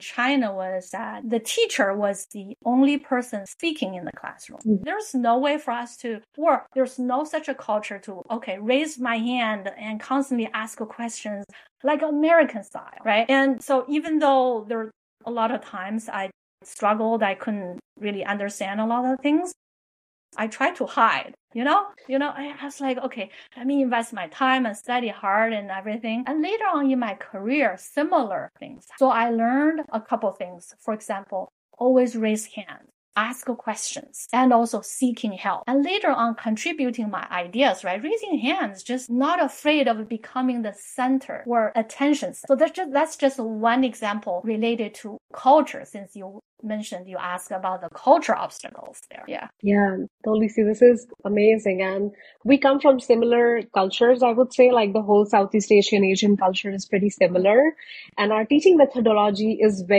China was that the teacher was the only person speaking in the classroom. There's no way for us to work. There's no such a culture to, okay, raise my hand and constantly ask questions like American style, right? And so even though there are a lot of times I struggled, I couldn't really understand a lot of things, I tried to hide, I was like, okay, let me invest my time and study hard and everything. And later on in my career, similar things. So I learned a couple things. For example, always raise hands, ask questions, and also seeking help. And later on, contributing my ideas, right? Raising hands, just not afraid of becoming the center or attention. So that's just one example related to culture, since you asked about the culture obstacles there. Yeah, totally. See, this is amazing. And we come from similar cultures, I would say, like the whole Southeast Asian culture is pretty similar. And our teaching methodology is very